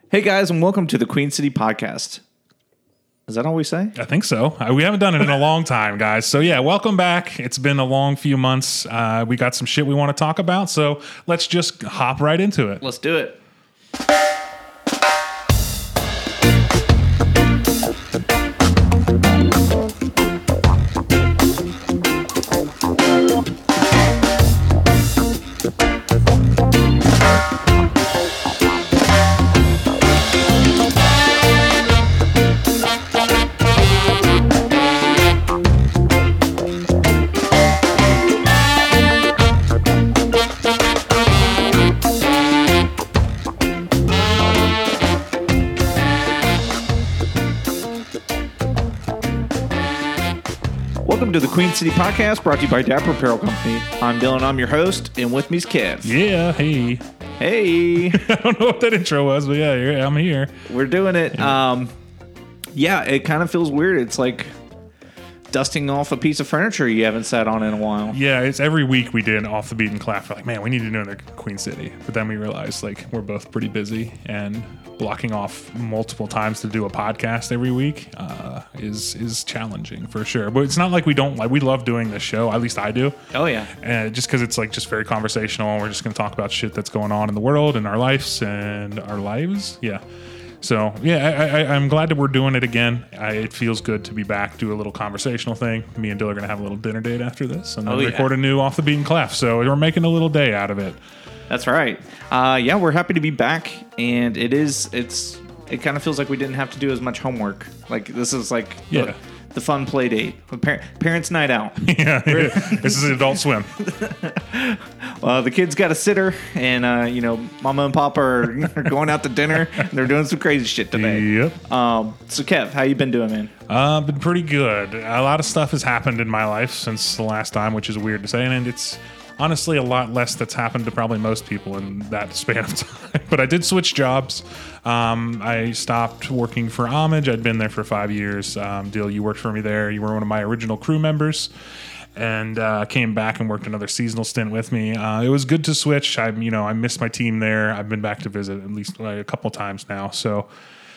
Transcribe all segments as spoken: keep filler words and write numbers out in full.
Hey guys, and welcome to the Queen City Podcast. Is that all we say? I think so. Uh, we haven't done it in a long time, guys. So yeah, welcome back. It's been a long few months. Uh, we got some shit we want to talk about, so let's just hop right into it. Let's do it. Welcome to the Queen City Podcast, brought to you by Dapper Apparel Company. I'm Dylan, I'm your host, and with me is Kev. Yeah, hey. Hey. I don't know what that intro was, but yeah, yeah, I'm here. We're doing it. Um, yeah, it kind of feels weird. It's like dusting off a piece of furniture you haven't sat on in a while. Yeah, it's every week we did Off the Beaten Path. We're like, man, we need to do another Queen City. But then we realized, like, we're both pretty busy, and blocking off multiple times to do a podcast every week uh, is is challenging for sure. But it's not like we don't like. We love doing this show. At least I do. Oh yeah. And just because it's like just very conversational, and we're just going to talk about shit that's going on in the world and our lives and our lives. Yeah. So yeah, I, I, I'm glad that we're doing it again. I, it feels good to be back, do a little conversational thing. Me and Dylan are going to have a little dinner date after this, and then Oh, yeah. record a new Off the Beaten Path. So we're making a little day out of it. That's right. Uh, yeah, we're happy to be back, and it is. It's. It kind of feels like we didn't have to do as much homework. Like this is like Yeah. the, the fun play date, par- parents' night out. Yeah, this is Adult Swim. Uh, the kids got a sitter, and uh, you know, Mama and Papa are, are going out to dinner. And they're doing some crazy shit today. Yep. Um, so, Kev, how you been doing, man? Uh, been pretty good. A lot of stuff has happened in my life since the last time, which is weird to say, and it's honestly a lot less that's happened to probably most people in that span of time. But I did switch jobs. Um, I stopped working for Homage. I'd been there for five years. Um, Dill, you worked for me there. You were one of my original crew members. And uh, came back and worked another seasonal stint with me. Uh, it was good to switch. I, you know, I missed my team there. I've been back to visit at least like, a couple times now. So,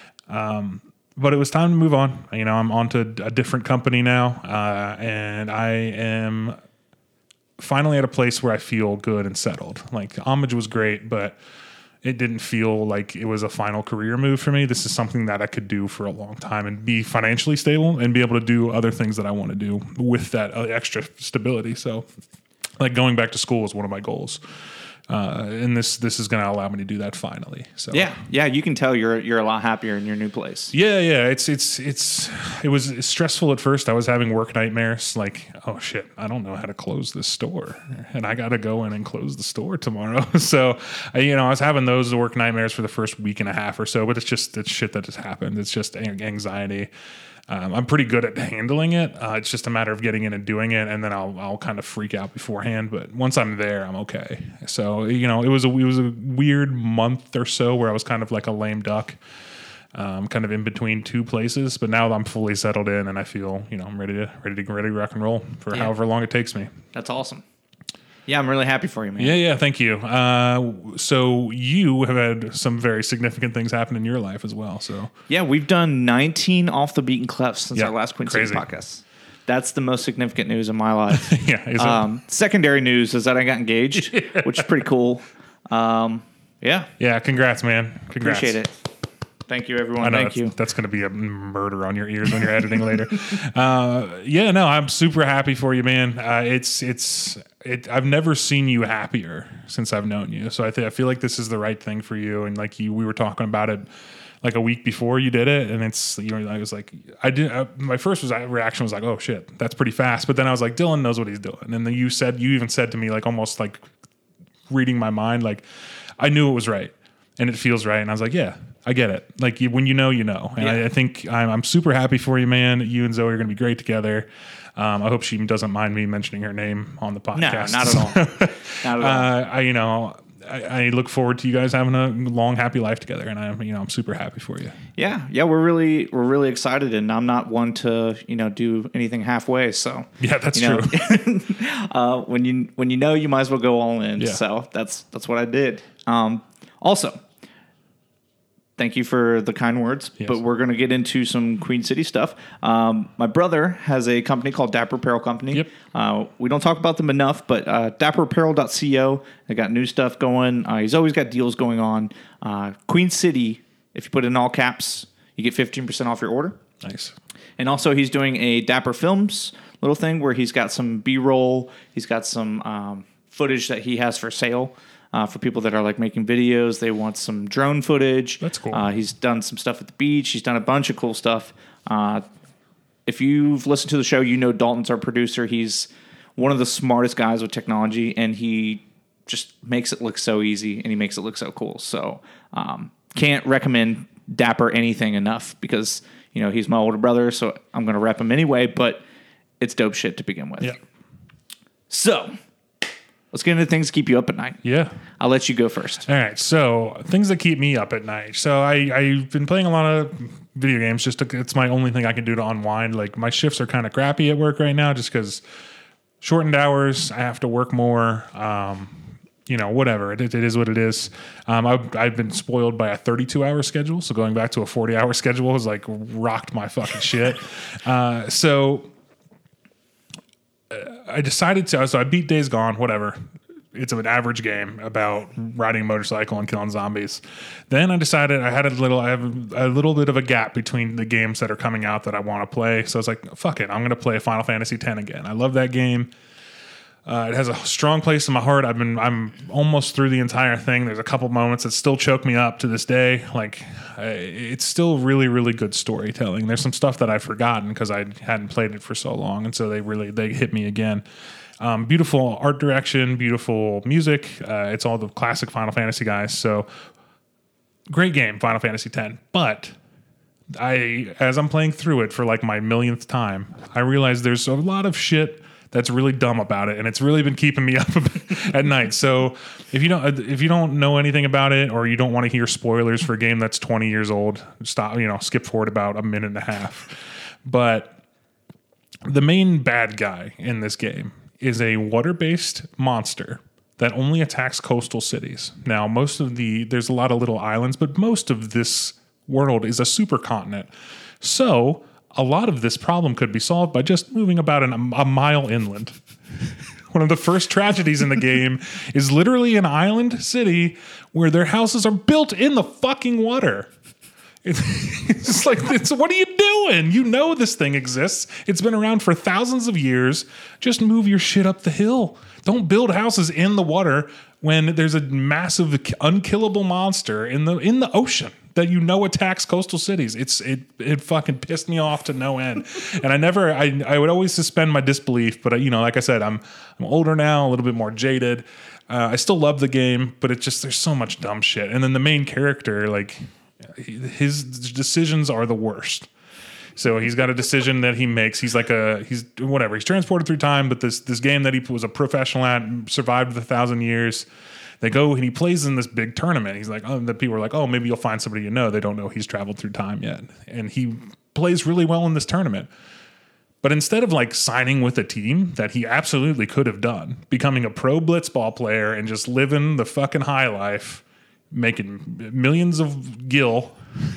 um, but it was time to move on. You know, I'm on to a different company now, uh, and I am finally at a place where I feel good and settled. Like Homage was great, but it didn't feel like it was a final career move for me. This is something that I could do for a long time and be financially stable and be able to do other things that I want to do with that uh, extra stability. So like going back to school is one of my goals. Uh, and this this is going to allow me to do that finally. So Yeah, yeah, you can tell you're you're a lot happier in your new place. yeah, yeah, it's it's it's it was stressful at first. I was having work nightmares. Like, oh shit, I don't know how to close this store, and I got to go in and close the store tomorrow. So, I, you know, I was having those work nightmares for the first week and a half or so. But it's just it's shit that just happened. It's just anxiety. Um, I'm pretty good at handling it. Uh, it's just a matter of getting in and doing it, and then I'll I'll kind of freak out beforehand. But once I'm there, I'm okay. So you know, it was a it was a weird month or so where I was kind of like a lame duck, um, kind of in between two places. But now I'm fully settled in, and I feel you know I'm ready to ready to ready to rock and roll for Yeah. however long it takes me. That's awesome. Yeah, I'm really happy for you, man. Yeah, yeah, thank you. Uh, so you have had some very significant things happen in your life as well. So Yeah, we've done nineteen Off the Beaten Clefs since Yeah, our last Queen crazy. City podcast. That's the most significant news in my life. yeah, is it? um, secondary news is that I got engaged, which is pretty cool. Um, yeah, yeah, congrats, man. Congrats. appreciate it. Thank you, everyone. I know Thank that's, you. that's going to be a murder on your ears when you're editing later. Uh, yeah, no, I'm super happy for you, man. Uh, it's it's it. I've never seen you happier since I've known you. So I think I feel like this is the right thing for you. And like you, we were talking about it like a week before you did it, and it's you know I was like I did. I, my first was reaction was like, oh shit, that's pretty fast. But then I was like, Dylan knows what he's doing. And then you said you even said to me like almost like reading my mind, like I knew it was right and it feels right. And I was like, yeah. I get it. Like you, when you know, you know. And Yeah. I, I think I'm, I'm super happy for you, man. You and Zoe are going to be great together. Um, I hope she doesn't mind me mentioning her name on the No, podcast. not at all. Not at all. uh, I, you know, I, I look forward to you guys having a long, happy life together, and I'm, you know, I'm super happy for you. Yeah, yeah, we're really we're really excited, and I'm not one to you know do anything halfway. So Yeah, that's you know, true. uh, when you when you know, you might as well go all in. Yeah. So that's that's what I did. Um, also, thank you for the kind words. Yes. But we're going to get into some Queen City stuff. Um, my brother has a company called Dapper Apparel Company. Yep. Uh, we don't talk about them enough, but uh, dapper apparel dot co. They got new stuff going. Uh, he's always got deals going on. Uh, Queen City, if you put it in all caps, you get fifteen percent off your order. Nice. And also, he's doing a Dapper Films little thing where he's got some B-roll. He's got some um, footage that he has for sale uh, for people that are like making videos. They want some drone footage. That's cool. Uh, he's done some stuff at the beach. He's done a bunch of cool stuff. Uh, if you've listened to the show, you know Dalton's our producer. He's one of the smartest guys with technology, and he just makes it look so easy, and he makes it look so cool. So um, can't recommend Dapper anything enough because, you know, he's my older brother, so I'm going to rep him anyway, but it's dope shit to begin with. Yeah. So let's get into things that keep you up at night. Yeah. I'll let you go first. All right. So things that keep me up at night. So I, I've been playing a lot of video games. Just to, it's my only thing I can do to unwind. Like my shifts are kind of crappy at work right now just because shortened hours. I have to work more. Um, you know, whatever. It, it is what it is. Um, I've, I've been spoiled by a thirty-two hour schedule. So going back to a forty hour schedule has like rocked my fucking shit. Uh, so uh, I decided to, so I beat Days Gone, whatever. It's an average game about riding a motorcycle and killing zombies. Then I decided I had a little, I have a little bit of a gap between the games that are coming out that I want to play. So I was like, fuck it. I'm going to play Final Fantasy X again. I love that game. Uh, it has a strong place in my heart. I've been, I'm almost through the entire thing. There's a couple moments that still choke me up to this day. Like, I, it's still really, really good storytelling. There's some stuff that I've forgotten because I hadn't played it for so long, and so they really they hit me again. Um, beautiful art direction, beautiful music. Uh, it's all the classic Final Fantasy guys. So, great game, Final Fantasy X. But I, as I'm playing through it for like my millionth time, I realize there's a lot of shit that's really dumb about it, and it's really been keeping me up at night. So if you don't if you don't know anything about it, or you don't want to hear spoilers for a game that's twenty years old, stop. You know, skip forward about a minute and a half. But the main bad guy in this game is a water-based monster that only attacks coastal cities. Now, most of the there's a lot of little islands, but most of this world is a supercontinent. So a lot of this problem could be solved by just moving about an, a mile inland. One of the first tragedies in the game is literally an island city where their houses are built in the fucking water. It's like, it's, what are you doing? You know this thing exists. It's been around for thousands of years. Just move your shit up the hill. Don't build houses in the water when there's a massive, unkillable monster in the in the ocean that you know attacks coastal cities. It's it it fucking pissed me off to no end. And I never I I would always suspend my disbelief, but you know, like I said, I'm I'm older now, a little bit more jaded. Uh, I still love the game, but it just there's so much dumb shit. And then the main character, like his decisions are the worst. So he's got a decision that he makes. He's like a he's whatever. He's transported through time, but this this game that he was a professional at, survived a thousand years. They go and he plays in this big tournament. He's like, oh, the people are like, oh, maybe you'll find somebody you know. They don't know he's traveled through time yet, and he plays really well in this tournament. But instead of like signing with a team that he absolutely could have done, becoming a pro blitzball player and just living the fucking high life, making millions of gil.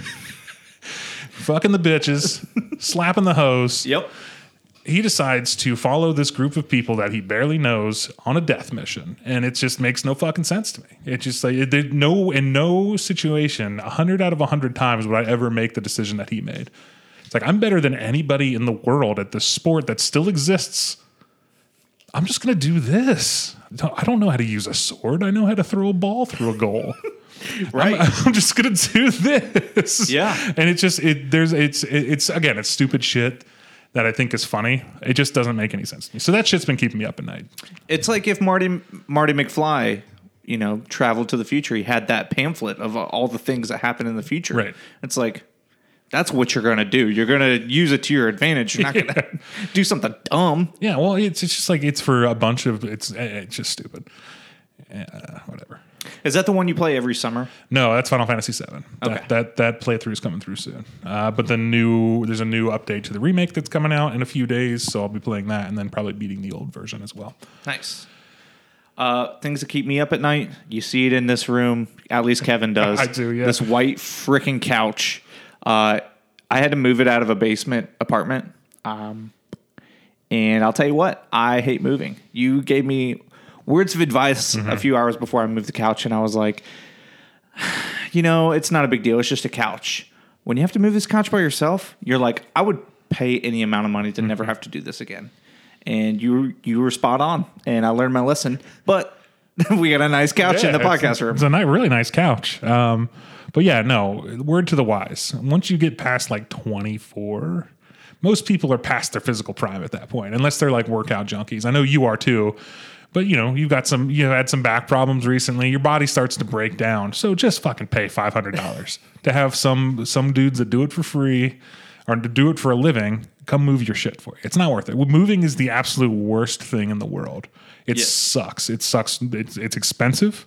Fucking the bitches, slapping the hoes. Yep. He decides to follow this group of people that he barely knows on a death mission, and it just makes no fucking sense to me. It just like it, no in no situation, a hundred out of a hundred times would I ever make the decision that he made. It's like I'm better than anybody in the world at this sport that still exists. I'm just gonna do this. I don't know how to use a sword. I know how to throw a ball through a goal. Right. I'm, I'm just gonna do this. Yeah. And it just it there's it's it, it's again it's stupid shit that I think is funny. It just doesn't make any sense to me. So that shit's been keeping me up at night. It's like if Marty Marty McFly, you know, traveled to the future. He had that pamphlet of all the things that happen in the future. Right. It's like that's what you're gonna do. You're gonna use it to your advantage. You're not Yeah. gonna do something dumb. Yeah. Well, it's it's just like it's for a bunch of it's it's just stupid. Uh, whatever. Is that the one you play every summer? No, that's Final Fantasy seven. Okay. That that that playthrough is coming through soon. Uh, but the new there's a new update to the remake that's coming out in a few days, so I'll be playing that and then probably beating the old version as well. Nice. Uh, things that keep me up at night. You see it in this room. At least Kevin does. I do, yeah. This white freaking couch. Uh, I had to move it out of a basement apartment. Um, and I'll tell you what, I hate moving. You gave me words of advice mm-hmm. a few hours before I moved the couch, and I was like, you know, it's not a big deal. It's just a couch. When you have to move this couch by yourself, you're like, I would pay any amount of money to mm-hmm. never have to do this again. And you you were spot on, and I learned my lesson. But we got a nice couch yeah, in the podcast it's, room. It's a nice, really nice couch. Um, but yeah, no, word to the wise. Once you get past like twenty-four, most people are past their physical prime at that point, unless they're like workout junkies. I know you are too. But, you know, you've got some, you had some back problems recently. Your body starts to break down. So just fucking pay five hundred dollars to have some some dudes that do it for free or to do it for a living come move your shit for you. It's not worth it. Moving is the absolute worst thing in the world. It yes. sucks. It sucks. It's, it's expensive.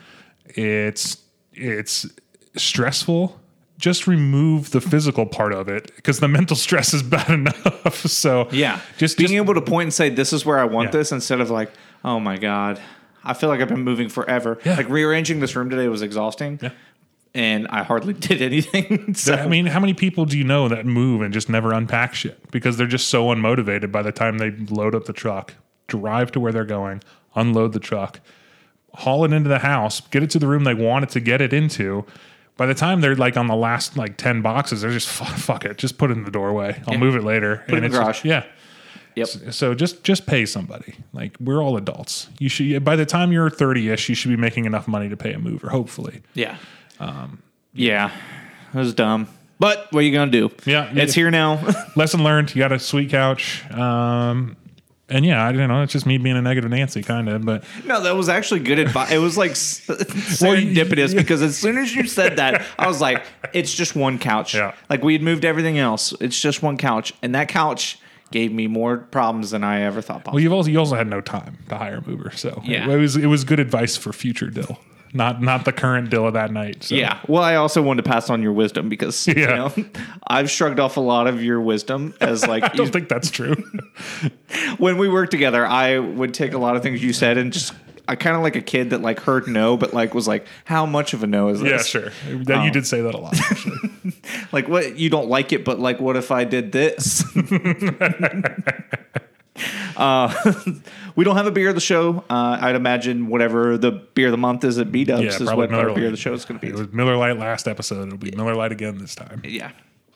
It's it's stressful. Just remove the physical part of it because the mental stress is bad enough. So yeah, just being just, able to point and say, this is where I want yeah. this instead of like, oh my God, I feel like I've been moving forever. Yeah. Like rearranging this room today was exhausting. Yeah. And I hardly did anything. So. I mean, how many people do you know that move and just never unpack shit because they're just so unmotivated by the time they load up the truck, drive to where they're going, unload the truck, haul it into the house, get it to the room they wanted to get it into. By the time they're like on the last like ten boxes, they're just fuck, fuck it, just put it in the doorway. I'll yeah. move it later. Put and it in the garage. Just, yeah. Yep. So, so just just pay somebody. Like we're all adults. You should by the time you're thirty-ish, you should be making enough money to pay a mover. Hopefully. Yeah. Um, yeah. It was dumb. But what are you gonna do? Yeah. It's here now. Lesson learned. You got a sweet couch. Um, And yeah, I don't know. It's just me being a negative Nancy, kind of. But no, that was actually good advice. It was like serendipitous because as soon as you said that, I was like, "It's just one couch." Yeah. Like we had moved everything else. It's just one couch, and that couch gave me more problems than I ever thought possible. Well, you've also you also had no time to hire a mover, so yeah. it, it was it was good advice for future Dill. Not not the current Dill of that night. So. Yeah. Well, I also wanted to pass on your wisdom because yeah. you know I've shrugged off a lot of your wisdom as like I don't think that's true. When we worked together, I would take a lot of things you said and just I kind of like a kid that like heard no, but like was like, how much of a no is this? Yeah, sure. That um, you did say that a lot. Actually. Like what you don't like it, but like what if I did this? Uh, we don't have a beer of the show. Uh, I'd imagine whatever the beer of the month is at B-Dubs yeah, is what our beer of the show is going to be. It was Miller Lite last episode. It'll be yeah. Miller Lite again this time. Yeah.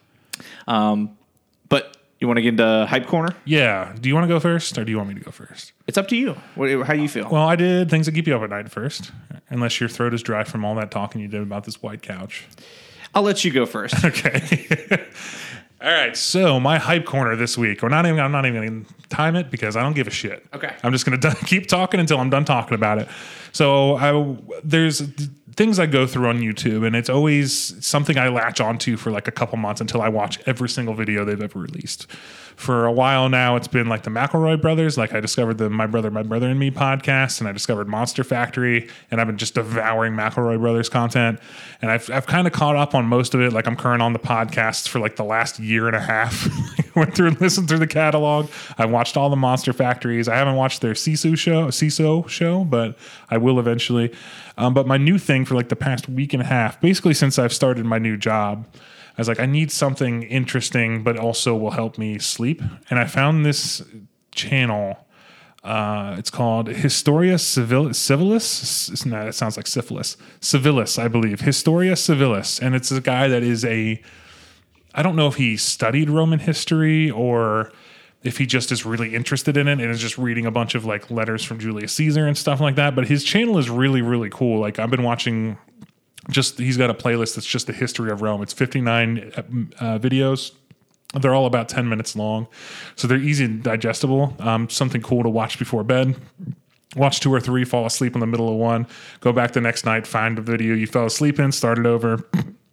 Um, but you want to get into Hype Corner? Yeah. Do you want to go first or do you want me to go first? It's up to you. What, how do you feel? Well, I did things that keep you up at night first, unless your throat is dry from all that talking you did about this white couch. I'll let you go first. Okay. All right, so my hype corner this week, or not even, I'm not even going to time it because I don't give a shit. Okay. I'm just going to keep talking until I'm done talking about it. So I, there's things I go through on YouTube, and it's always something I latch onto for like a couple months until I watch every single video they've ever released. For a while now, it's been like the McElroy brothers. Like I discovered the My Brother, My Brother and Me podcast, and I discovered Monster Factory, and I've been just devouring McElroy brothers content. And I've I've kind of caught up on most of it. Like I'm current on the podcasts for like the last year and a half. Went through and listened through the catalog. I watched all the Monster Factories. I haven't watched their Sisu show, Siso show, but I will eventually. Um, but my new thing for like the past week and a half, basically since I've started my new job, I was like, I need something interesting, but also will help me sleep. And I found this channel. Uh, it's called Historia Civil- Civilis. No, it sounds like syphilis. Civilis, I believe. Historia Civilis. And it's a guy that is a, I don't know if he studied Roman history or if he just is really interested in it and is just reading a bunch of like letters from Julius Caesar and stuff like that. But his channel is really, really cool. Like I've been watching... Just he's got a playlist that's just the history of Rome. It's fifty-nine uh, videos. They're all about ten minutes long, so they're easy and digestible. Um, something cool to watch before bed. Watch two or three, fall asleep in the middle of one. Go back the next night, find a video you fell asleep in, start it over.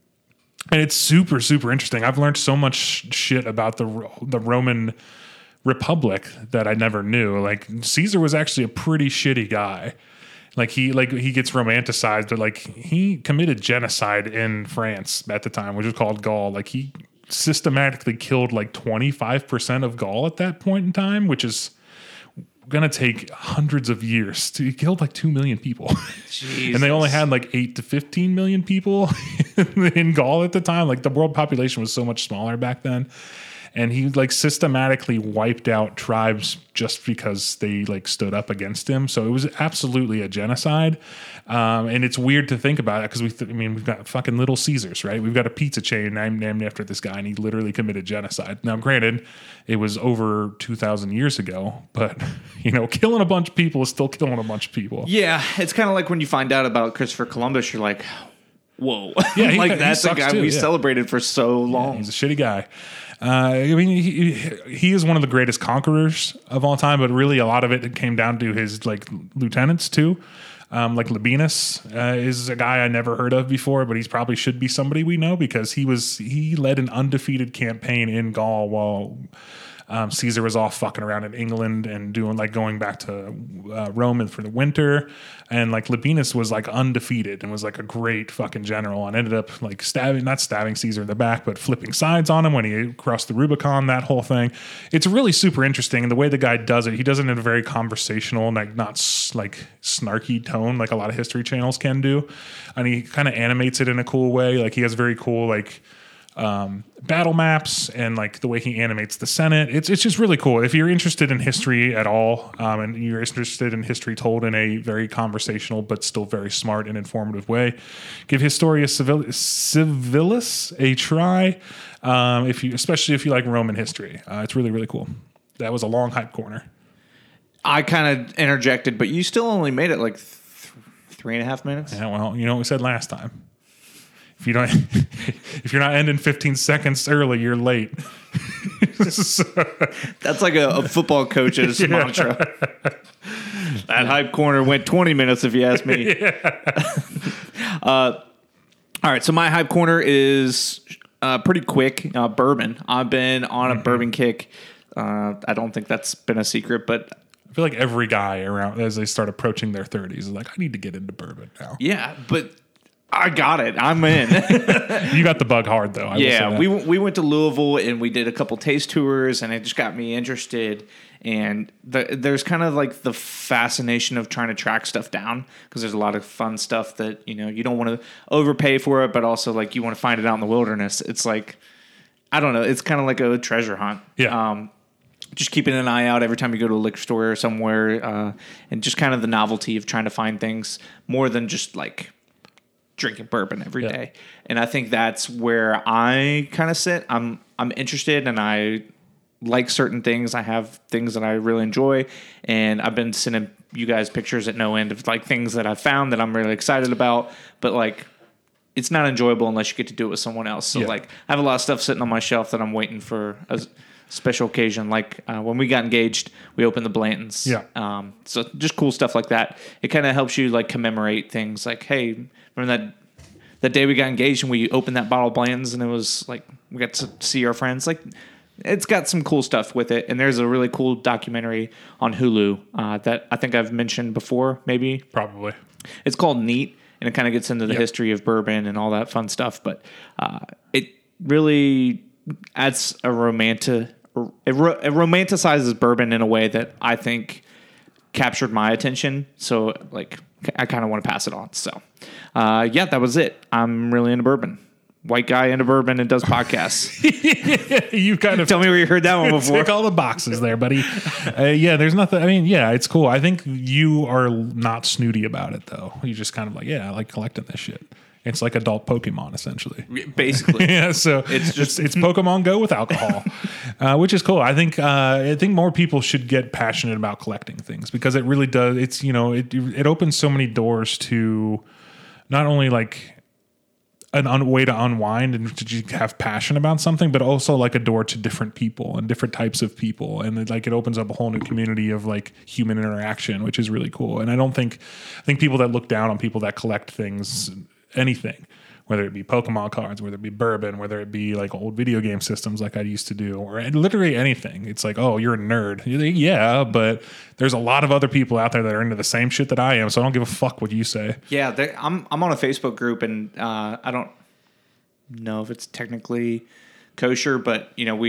And it's super, super interesting. I've learned so much shit about the the Roman Republic that I never knew. Like Caesar was actually a pretty shitty guy. Like he like he gets romanticized, but like he committed genocide in France at the time, which was called Gaul. Like he systematically killed like twenty-five percent of Gaul at that point in time, which is going to take hundreds of years to, he killed like two million people. Jesus. And they only had like eight to fifteen million people in Gaul at the time. Like the world population was so much smaller back then. And he like systematically wiped out tribes just because they like stood up against him. So it was absolutely a genocide. Um, and it's weird to think about it because we, th- I mean, we've got fucking Little Caesars, right? We've got a pizza chain named, named after this guy, and he literally committed genocide. Now, granted, it was over two thousand years ago, but you know, killing a bunch of people is still killing a bunch of people. Yeah, it's kind of like when you find out about Christopher Columbus, you're like, whoa. Yeah, he, like he that's a guy too, we yeah. celebrated for so long. Yeah, he's a shitty guy. Uh, I mean, he, he is one of the greatest conquerors of all time, but really a lot of it came down to his like lieutenants too. Um, like Labienus uh, is a guy I never heard of before, but he's probably should be somebody we know because he was he led an undefeated campaign in Gaul while um, Caesar was off fucking around in England and doing like going back to uh, Rome for the winter. And like Labienus was like undefeated and was like a great fucking general and ended up like stabbing, not stabbing Caesar in the back, but flipping sides on him when he crossed the Rubicon, that whole thing. It's really super interesting. And the way the guy does it, he does it in a very conversational, like not s- like snarky tone, like a lot of history channels can do. And he kind of animates it in a cool way. Like he has very cool, like, um, battle maps and like the way he animates the Senate. It's it's just really cool. If you're interested in history at all, um, and you're interested in history told in a very conversational but still very smart and informative way, give Historia Civil- Civilis a try. Um, if you, especially if you like Roman history, uh, it's really really cool. That was a long hype corner. I kind of interjected, but you still only made it like th- three and a half minutes. Yeah, well, you know what we said last time. If you don't, if you're not ending fifteen seconds early, you're late. So, that's like a, a football coach's yeah. mantra. That hype corner went twenty minutes, if you ask me. Yeah. uh, all right, so my hype corner is uh, pretty quick. Uh, bourbon. I've been on a mm-hmm. bourbon kick. Uh, I don't think that's been a secret, but I feel like every guy around as they start approaching their thirties is like, I need to get into bourbon now. Yeah, but I got it. I'm in. You got the bug hard, though. I yeah, we we went to Louisville and we did a couple taste tours, and it just got me interested. And the, there's kind of like the fascination of trying to track stuff down because there's a lot of fun stuff that you know you don't want to overpay for it, but also like you want to find it out in the wilderness. It's like I don't know. It's kind of like a treasure hunt. Yeah. Um, just keeping an eye out every time you go to a liquor store or somewhere, uh, and just kind of the novelty of trying to find things more than just like drinking bourbon every yeah. day. And I think that's where I kind of sit. I'm I'm interested and I like certain things. I have things that I really enjoy, and I've been sending you guys pictures at no end of like things that I've found that I'm really excited about, but like it's not enjoyable unless you get to do it with someone else. So yeah. like I have a lot of stuff sitting on my shelf that I'm waiting for a special occasion. Like uh, when we got engaged, we opened the Blantons. Yeah. Um, so just cool stuff like that. It kind of helps you like commemorate things like, hey, remember that that day we got engaged and we opened that bottle of Blanton's and it was like we got to see our friends. Like it's got some cool stuff with it. And there's a really cool documentary on Hulu uh, that I think I've mentioned before, maybe. Probably. It's called Neat, and it kind of gets into the yep. history of bourbon and all that fun stuff. But uh, it really adds a romantic... It, ro- it romanticizes bourbon in a way that I think captured my attention. So, like, I kind of want to pass it on. So, uh, yeah, that was it. I'm really into bourbon. White guy into bourbon and does podcasts. You kind of tell me where you heard that one before. Tick all the boxes there, buddy. uh, yeah, there's nothing. I mean, yeah, it's cool. I think you are not snooty about it, though. You just kind of like, yeah, I like collecting this shit. It's like adult Pokemon, essentially. Basically, yeah. So it's just it's, it's Pokemon Go with alcohol, uh, which is cool. I think uh, I think more people should get passionate about collecting things because it really does. It's you know it it opens so many doors to not only like an un- way to unwind and to have passion about something, but also like a door to different people and different types of people, and it, like it opens up a whole new community of like human interaction, which is really cool. And I don't think I think people that look down on people that collect things. Anything, whether it be Pokemon cards, whether it be bourbon, whether it be like old video game systems like I used to do, or literally anything. It's like, oh, you're a nerd. You're like, yeah, but there's a lot of other people out there that are into the same shit that I am, so I don't give a fuck what you say. Yeah, I'm I'm on a Facebook group, and uh, I don't know if it's technically kosher, but you know we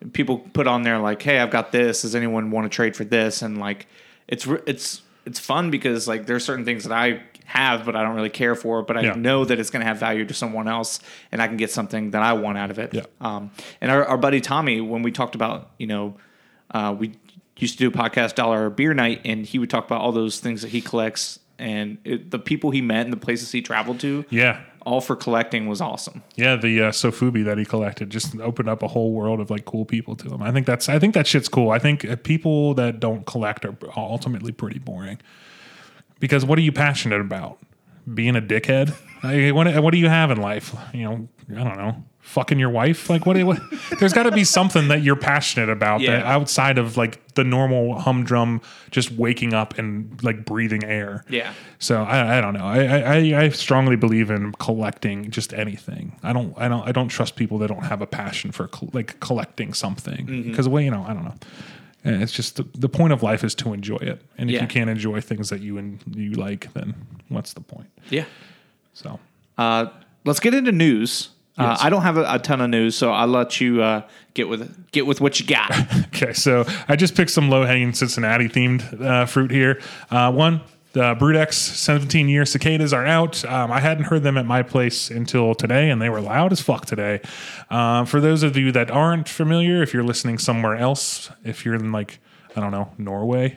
people put on there like, hey, I've got this. Does anyone want to trade for this? And like, it's it's it's fun because like there's certain things that I have, but I don't really care for, but I Yeah. know that it's going to have value to someone else, and I can get something that I want out of it. Yeah. Um, and our, our buddy Tommy, when we talked about, you know, uh, we used to do a podcast, Dollar Beer Night, and he would talk about all those things that he collects and it, the people he met and the places he traveled to. Yeah. All for collecting was awesome. Yeah, the uh, Sofubi that he collected just opened up a whole world of like cool people to him. I think that's I think that shit's cool. I think uh, people that don't collect are ultimately pretty boring. Because what are you passionate about? Being a dickhead? Like, what what do you have in life? You know, I don't know. Fucking your wife? Like what? what there's got to be something that you're passionate about Yeah. that outside of like the normal humdrum, just waking up and like breathing air. Yeah. So I, I don't know. I, I I strongly believe in collecting just anything. I don't I don't I don't trust people that don't have a passion for col- like collecting something because well you know I don't know. And it's just the, the point of life is to enjoy it, and if Yeah. you can't enjoy things that you and you like, then what's the point? Yeah. So Uh, let's get into news. Uh, Yes. I don't have a, a ton of news, so I'll let you uh, get with get with what you got. okay, so I just picked some low hanging Cincinnati themed uh, fruit here. Uh, one. The Brood-X seventeen year cicadas are out. Um, I hadn't heard them at my place until today, and they were loud as fuck today. Uh, for those of you that aren't familiar, if you're listening somewhere else, if you're in like, I don't know, Norway,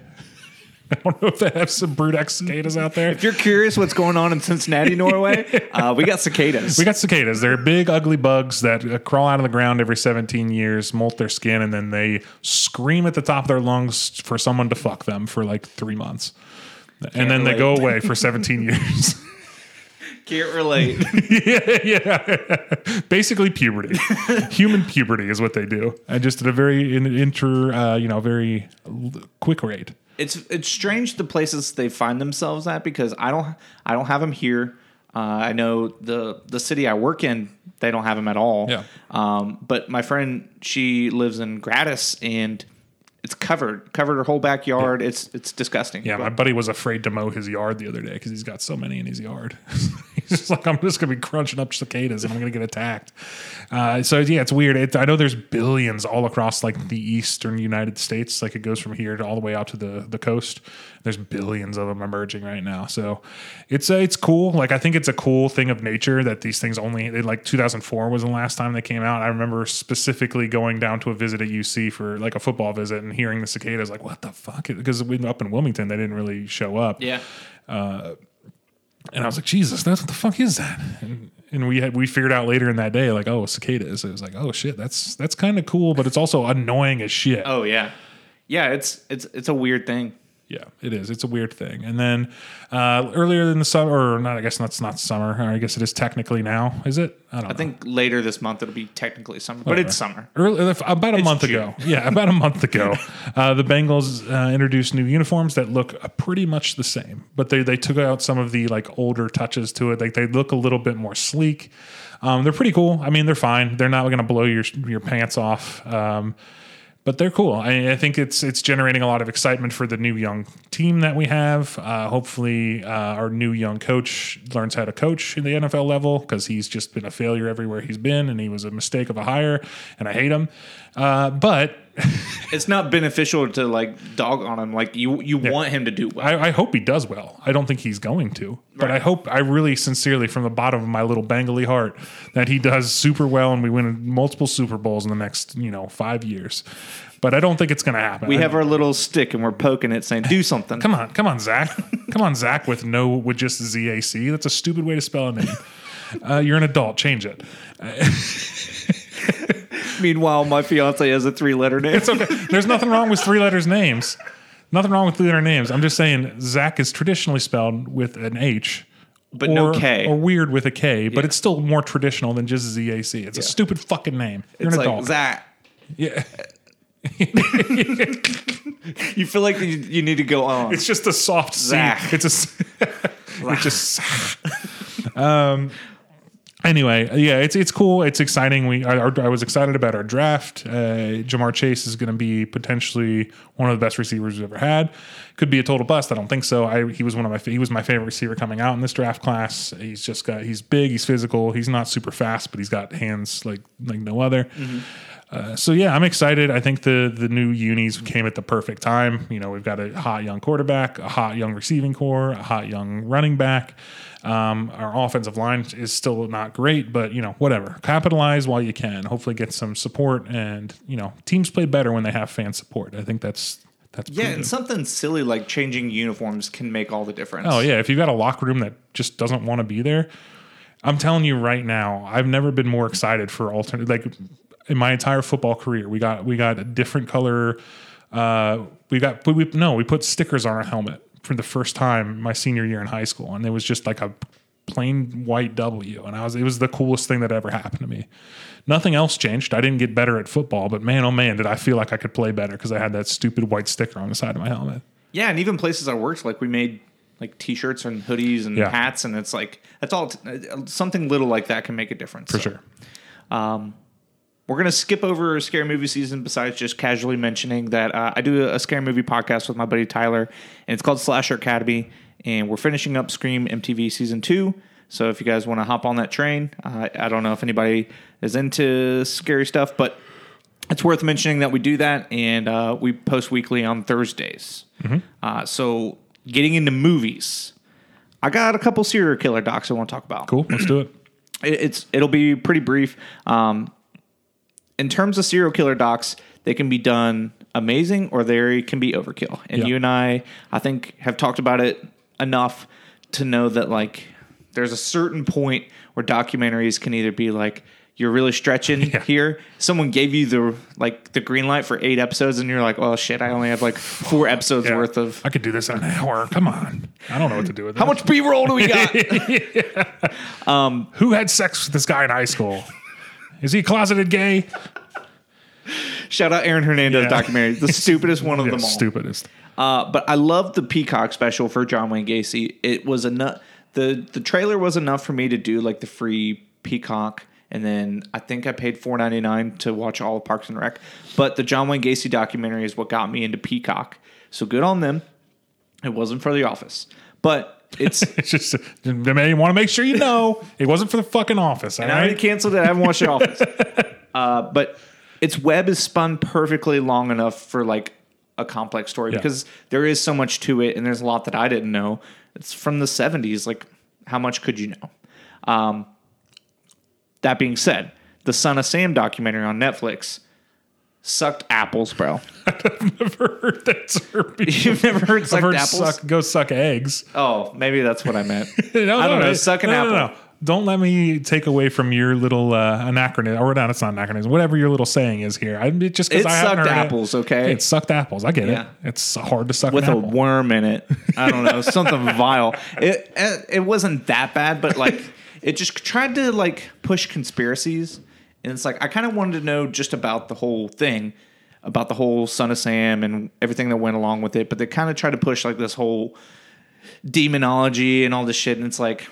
I don't know if they have some Brood-X cicadas out there. If you're curious what's going on in Cincinnati, Norway, uh, we got cicadas. We got cicadas. They're big, ugly bugs that uh, crawl out of the ground every seventeen years, molt their skin, and then they scream at the top of their lungs for someone to fuck them for like three months. And then relate. they go away for seventeen years. Can't relate. yeah, yeah. Basically, puberty. Human puberty is what they do, and just at a very in, inter, uh, you know, very l- quick rate. It's it's strange the places they find themselves at because I don't I don't have them here. Uh, I know the the city I work in, they don't have them at all. Yeah. Um, but my friend, she lives in Gratis, and it's covered, covered her whole backyard. Yeah. It's it's disgusting. Yeah, but, my buddy was afraid to mow his yard the other day because he's got so many in his yard. He's just like, I'm just going to be crunching up cicadas and I'm going to get attacked. Uh, so yeah, it's weird. It, I know there's billions all across like the eastern United States. Like it goes from here to all the way out to the, the coast. There's billions of them emerging right now. So it's uh, it's cool. Like I think it's a cool thing of nature that these things only they, like two thousand four was the last time they came out. I remember specifically going down to a visit at U C for like a football visit and hearing the cicadas like, what the fuck? Because up in Wilmington, they didn't really show up. Yeah. Uh, and I was like, Jesus, that's what the fuck is that? And, and we had we figured out later in that day, like, oh, cicadas. It was like, oh shit, that's that's kind of cool, but it's also annoying as shit. Oh yeah, yeah. It's it's it's a weird thing. Yeah, it is. It's a weird thing. And then uh, earlier in the summer, or not, I guess that's not summer. Or I guess it is technically now. Is it? I don't I know. think later this month it'll be technically summer, but it's summer. Early, about a It's month June. ago. Yeah, about a month ago, uh, the Bengals uh, introduced new uniforms that look uh, pretty much the same, but they they took out some of the like older touches to it. Like they look a little bit more sleek. Um, they're pretty cool. I mean, they're fine. They're not going to blow your your pants off. Um, But they're cool. I, I think it's it's generating a lot of excitement for the new young team that we have. Uh, hopefully, uh, our new young coach learns how to coach in the N F L level because he's just been a failure everywhere he's been, and he was a mistake of a hire, and I hate him. Uh, but It's not beneficial to like dog on him. Like you you want him to do well. I, I hope he does well. I don't think he's going to, but Right. I hope, I really sincerely, from the bottom of my little Bengali heart, that he does super well and we win multiple Super Bowls in the next, you know, five years. But I don't think it's going to happen. We I- have our little stick and we're poking it, saying, "Do something." Come on, come on, Zach. Come on, Zach, with no, with just Z A C. That's a stupid way to spell a name. Uh, you're an adult. Change it. Meanwhile, my fiance has a three-letter name. It's okay. There's nothing wrong with three letters names. Nothing wrong with three letter names. I'm just saying Zach is traditionally spelled with an H. But or, no K. Or weird with a K, but Yeah. it's still more traditional than just Z A C. It's a Yeah. stupid fucking name. You're It's an like adult. Zach. Yeah. You feel like you, you need to go on. It's just a soft C. Zach. It's a. s- it's just. um. Anyway, yeah, it's it's cool. It's exciting. We I, I was excited about our draft. Uh, Jamar Chase is going to be potentially one of the best receivers we've ever had. Could be a total bust. I don't think so. I he was one of my he was my favorite receiver coming out in this draft class. He's just got he's big. He's physical. He's not super fast, but he's got hands like like no other. Uh, so yeah, I'm excited. I think the the new unis came at the perfect time. You know, we've got a hot young quarterback, a hot young receiving core, a hot young running back. Um, our offensive line is still not great, but you know, whatever. Capitalize while you can. Hopefully, get some support, and you know, teams play better when they have fan support. I think that's that's Yeah, proven. and something silly like changing uniforms can make all the difference. Oh yeah, if you've got a locker room that just doesn't want to be there, I'm telling you right now, I've never been more excited for alternate. Like in my entire football career, we got we got a different color. Uh, we got we, we no, we put stickers on our helmet for the first time my senior year in high school, and it was just like a plain white W, and I was it was the coolest thing that ever happened to me. Nothing else changed. I didn't get better at football, but man, oh man, did I feel like I could play better because I had that stupid white sticker on the side of my helmet. Yeah, and even places I worked, like we made like T-shirts and hoodies and Yeah. hats, and it's like that's all. Something little like that can make a difference For So, sure. We're gonna skip over scary movie season. Besides just casually mentioning that uh, I do a scary movie podcast with my buddy Tyler, and it's called Slasher Academy, and we're finishing up Scream M T V season two. So if you guys want to hop on that train, uh, I don't know if anybody is into scary stuff, but it's worth mentioning that we do that, and uh, we post weekly on Thursdays. Mm-hmm. Uh, so getting into movies, I got a couple serial killer docs I want to talk about. Cool. Let's do it. It- It's it'll be pretty brief. Um, in terms of serial killer docs, they can be done amazing or they can be overkill. And Yeah. you and I, I think, have talked about it enough to know that like there's a certain point where documentaries can either be like you're really stretching Yeah. here. Someone gave you the like the green light for eight episodes, and you're like, oh shit, I only have like four episodes Yeah. worth of. I could do this in an hour. Come on. I don't know what to do with How this. much B-roll do we got? Who had sex with this guy in high school? Is he closeted gay? Shout out Aaron Hernandez Yeah. documentary, the stupidest one of Yeah, them all. stupidest. Uh, but I love the Peacock special for John Wayne Gacy. It was enough. the The trailer was enough for me to do like the free Peacock, and then I think I paid four ninety nine to watch all of Parks and Rec. But the John Wayne Gacy documentary is what got me into Peacock. So good on them. It wasn't for The Office, but it's. It's just, man, you want to make sure you know it wasn't for the fucking Office. All And I already right? canceled it. I haven't watched The Office. uh, but its web is spun perfectly long enough for like a complex story Yeah. because there is so much to it, and there's a lot that I didn't know. It's from the seventies. Like, how much could you know? Um, that being said, the Son of Sam documentary on Netflix sucked apples, bro. I've never heard that term before. You've never heard I've sucked heard apples? suck, go suck eggs. Oh, maybe that's what I meant. No, I don't no, know. it- Suck an no, apple. no, no. Don't let me take away from your little uh, anachronism. Or no, it's not anachronism. Whatever your little saying is here. I, it just because It I haven't sucked heard apples, it. okay? It sucked apples. I get Yeah. it. It's hard to suck With an a apple. worm in it. I don't know, something vile. It it wasn't that bad, but like it just tried to like push conspiracies, and it's like I kind of wanted to know just about the whole thing, about the whole Son of Sam and everything that went along with it. But they kind of tried to push like this whole demonology and all this shit, and it's like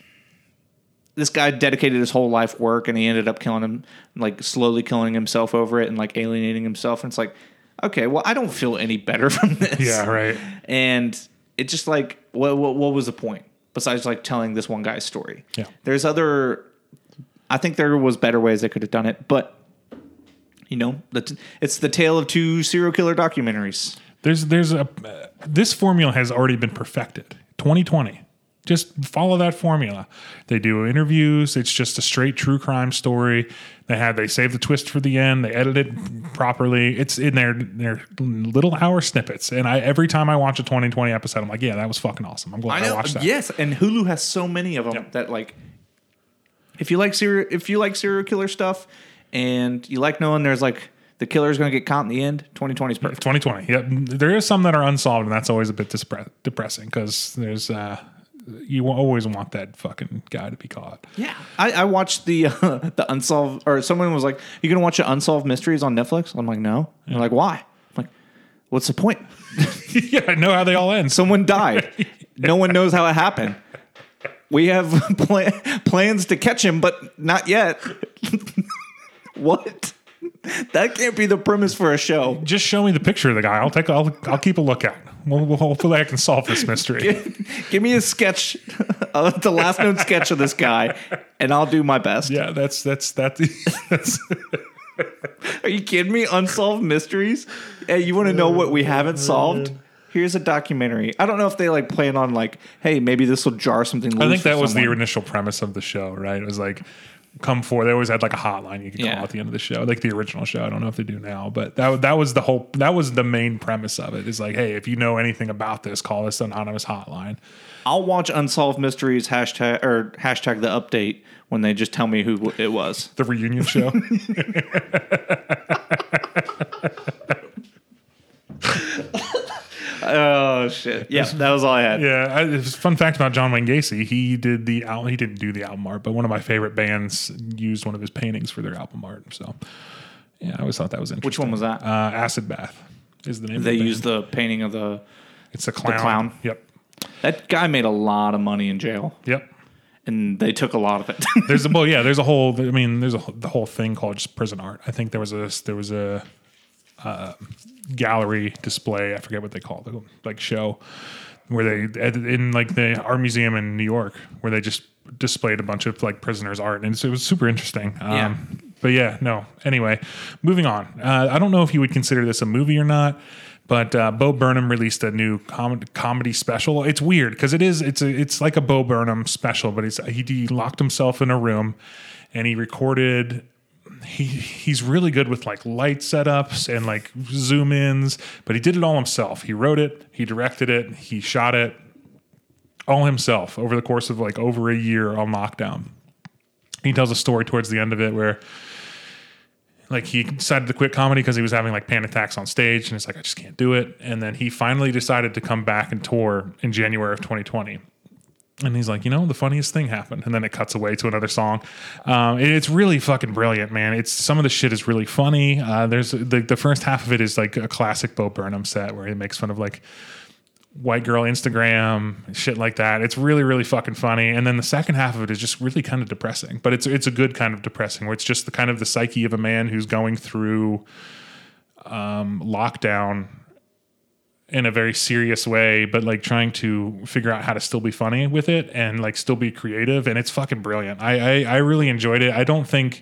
this guy dedicated his whole life work, and he ended up killing him, like slowly killing himself over it, and like alienating himself. And it's like, okay, well, I don't feel any better from this. Yeah, right. And it just like, what, what what was the point besides like telling this one guy's story? Yeah. There's other. I think there was better ways they could have done it, but you know, the, it's the tale of two serial killer documentaries. There's there's a uh, this formula has already been perfected. twenty twenty. Just follow that formula. They do interviews. It's just a straight true crime story. They have they save the twist for the end. They edit it properly. It's in their their little hour snippets. And I every time I watch a twenty twenty episode, I'm like, yeah, that was fucking awesome. I'm glad I, watched that. Yes, and Hulu has so many of them Yep. that like, if you like serial if you like serial killer stuff, and you like knowing there's like the killer's going to get caught in the end, twenty twenty is perfect. twenty twenty. Yeah, there is some that are unsolved, and that's always a bit dispre- depressing because there's uh, you always want that fucking guy to be caught. Yeah, I, I watched the uh, the unsolved, or someone was like, "You gonna watch the unsolved mysteries on Netflix?" I'm like, "No." And they're like, "Why?" I'm like, "What's the point? Yeah, I know how they all end. So Someone died. No one knows how it happened. We have pla- plans to catch him, but not yet." What? That can't be the premise for a show. just show me the picture of the guy. I'll take. I'll. I'll keep a lookout. We'll, we'll hopefully I can solve this mystery. Give me a sketch, uh, the last known sketch of this guy, and I'll do my best. Yeah, that's that's that. That's Are you kidding me? Unsolved mysteries? Hey, you want to know what we haven't solved? Here's a documentary. I don't know if they like plan on like, hey, maybe this will jar something loose. I think that was someone. the initial premise of the show, right? It was like, come forward. They always had like a hotline you could call Yeah. at the end of the show, like the original show. I don't know if they do now, but that that was the whole. That was the main premise of it. Is like, hey, if you know anything about this, call this anonymous hotline. I'll watch Unsolved Mysteries hashtag or hashtag the update when they just tell me who it was. The reunion show. Oh shit! Yeah, that was all I had. Yeah, I, it's a fun fact about John Wayne Gacy. He did the al- he didn't do the album art, but one of my favorite bands used one of his paintings for their album art. So, yeah, I always thought that was interesting. Which one was that? Uh, Acid Bath is the name. They of the used band. the painting of the. It's a clown. clown? Yep. That guy made a lot of money in jail, Yep. and they took a lot of it. There's a well, yeah. There's a whole. I mean, there's a the whole thing called just prison art. I think there was a there was a uh, gallery display. I forget what they call it, like show where they in like the art museum in New York where they just displayed a bunch of like prisoners' art, and it was super interesting. Um, Yeah. But yeah, no. Anyway, moving on. Uh, I don't know if you would consider this a movie or not. But uh, Bo Burnham released a new com- comedy special. It's weird because it is it's a, it's like a Bo Burnham special, but it's he, he locked himself in a room and he recorded. He he's really good with like light setups and like zoom ins, but he did it all himself. He wrote it, he directed it, he shot it all himself over the course of like over a year on lockdown. He tells a story towards the end of it where. Like he decided to quit comedy because he was having like panic attacks on stage, and he's like, I just can't do it. And then he finally decided to come back and tour in January of twenty twenty. And he's like, you know, the funniest thing happened. And then it cuts away to another song. Um, it- it's really fucking brilliant, man. It's some of the shit is really funny. Uh, there's the the first half of it is like a classic Bo Burnham set where he makes fun of like white girl Instagram, shit like that. It's really, really fucking funny. And then the second half of it is just really kind of depressing, but it's it's a good kind of depressing where it's just the kind of the psyche of a man who's going through um, lockdown in a very serious way, but like trying to figure out how to still be funny with it and like still be creative. And it's fucking brilliant. I I, I really enjoyed it. I don't think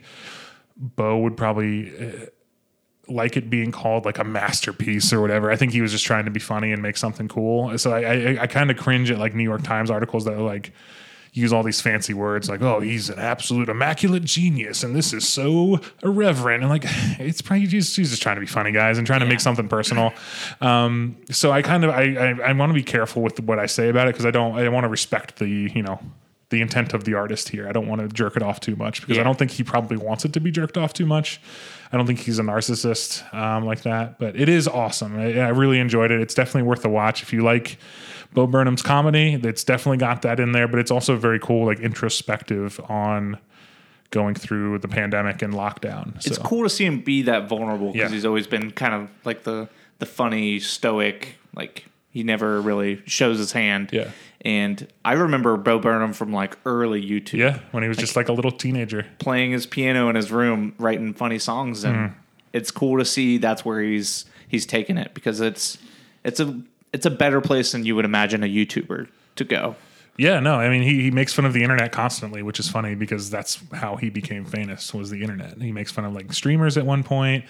Bo would probably uh, like it being called like a masterpiece or whatever. I think he was just trying to be funny and make something cool. So I I, I kind of cringe at like New York Times articles that are like use all these fancy words like, oh, he's an absolute immaculate genius and this is so irreverent. And like, it's probably just, he's just trying to be funny, guys, and trying to Yeah. make something personal. Um, so I kind of, I, I, I want to be careful with what I say about it because I don't, I want to respect the, you know, the intent of the artist here. I don't want to jerk it off too much because Yeah. I don't think he probably wants it to be jerked off too much. I don't think he's a narcissist um, like that, but it is awesome. I, I really enjoyed it. It's definitely worth a watch if you like Bo Burnham's comedy. It's definitely got that in there, but it's also very cool, like introspective on going through the pandemic and lockdown. So. It's cool to see him be that vulnerable because Yeah. he's always been kind of like the the funny, stoic, like he never really shows his hand. Yeah. And I remember Bo Burnham from like early YouTube. Yeah, when he was just like a little teenager. Playing his piano in his room, writing funny songs, and Mm-hmm. it's cool to see that's where he's he's taken it because it's it's a it's a better place than you would imagine a YouTuber to go. Yeah, no, I mean, he, he makes fun of the internet constantly, which is funny because that's how he became famous was the internet. He makes fun of like streamers at one point.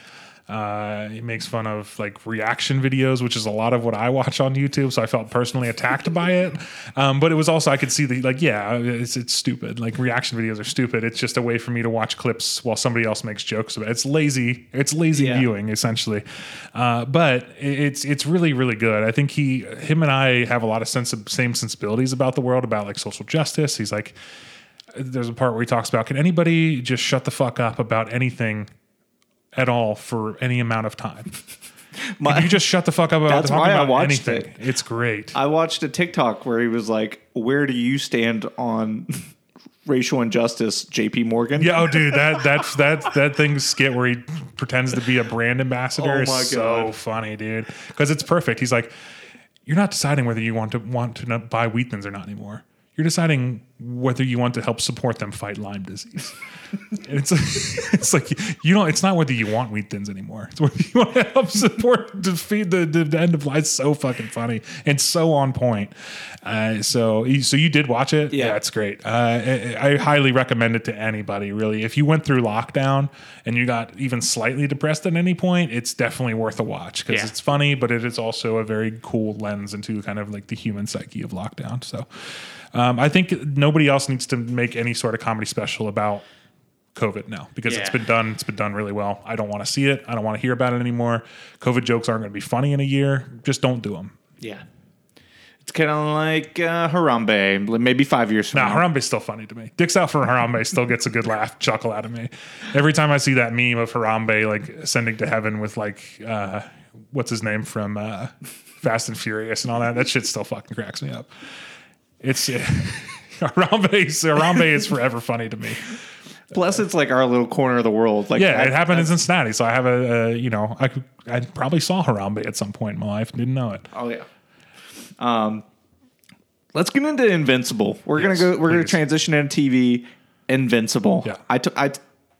Uh, he makes fun of like reaction videos, which is a lot of what I watch on YouTube. So I felt personally attacked by it. Um, but it was also, I could see the, like, yeah, it's, it's stupid. Like reaction videos are stupid. It's just a way for me to watch clips while somebody else makes jokes about it. It's lazy. It's lazy Yeah. viewing essentially. Uh, but it's, it's really, really good. I think he, him and I have a lot of sense of same sensibilities about the world, about like social justice. He's like, there's a part where he talks about, can anybody just shut the fuck up about anything at all for any amount of time? My- Can you just shut the fuck up about That's talking why I about watched anything? it. It's great. I watched a TikTok where he was like, "Where do you stand on racial injustice, J P Morgan?" yeah, oh dude, that that's that that thing skit where he pretends to be a brand ambassador Oh is my so God. funny, dude. Because it's perfect. He's like, you're not deciding whether you want to want to not buy Wheatlands or not anymore. you're deciding whether you want to help support them fight Lyme disease. And it's it's like you know, it's not whether you want wheat thins anymore. It's whether you want to help support defeat the, the, the end of life. It's so fucking funny and so on point. Uh, so so you did watch it? Yeah, yeah it's great. Uh, I, I highly recommend it to anybody. Really, if you went through lockdown and you got even slightly depressed at any point, it's definitely worth a watch because yeah. it's funny, but it is also a very cool lens into kind of like the human psyche of lockdown. So um, I think nobody else needs to make any sort of comedy special about COVID now because yeah. it's been done. It's been done really well. I don't want to see it. I don't want to hear about it anymore. COVID jokes aren't going to be funny in a year. Just don't do them. Yeah. It's kind of like uh, Harambe, maybe five years from nah, now. Harambe's still funny to me. Dicks Out for Harambe still gets a good laugh, chuckle out of me. Every time I see that meme of Harambe like ascending to heaven with like, uh, what's his name from uh, Fast and Furious and all that, that shit still fucking cracks me up. It's uh, Harambe, Harambe is forever funny to me. Plus, it's like our little corner of the world. Like, yeah, I, it happened I, in Cincinnati, so I have a, a you know, I could, I probably saw Harambe at some point in my life, didn't know it. Oh yeah. Um, let's get into Invincible. We're Yes, gonna go. We're gonna please. transition into T V. Invincible. Yeah. I t- I t-